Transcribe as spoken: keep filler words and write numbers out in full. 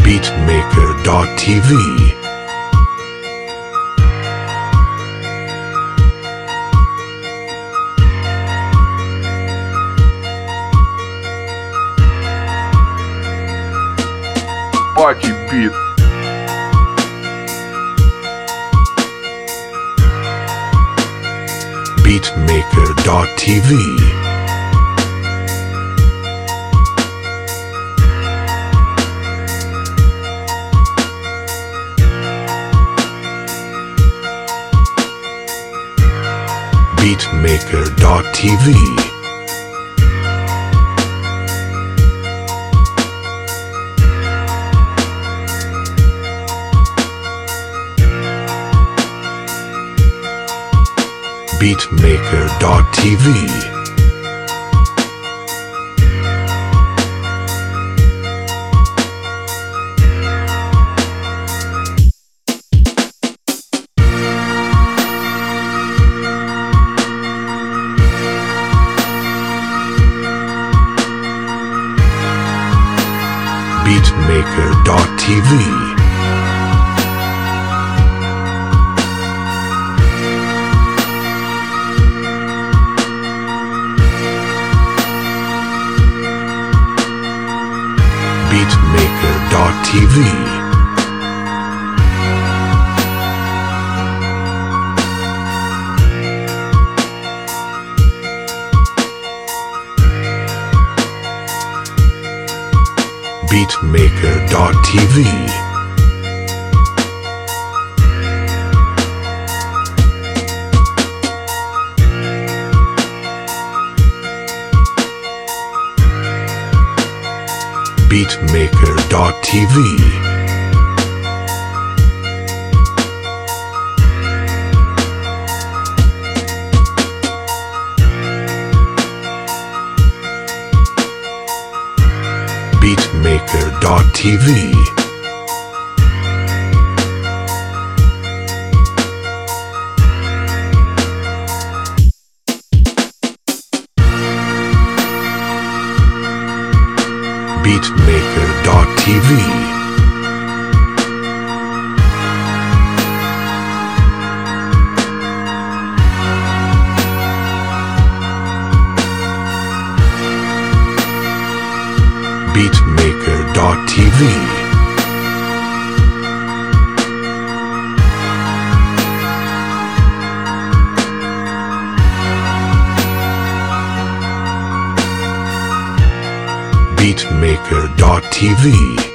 beatmaker dot t v. Party Beat. beatmaker dot t v. beatmaker dot t v. beatmaker dot t v. beatmaker dot t v. beatmaker dot t v. beatmaker dot t v. beatmaker dot t v. beatmaker dot t v. beatmaker dot t v. beatmaker dot t v. beatmaker dot t v.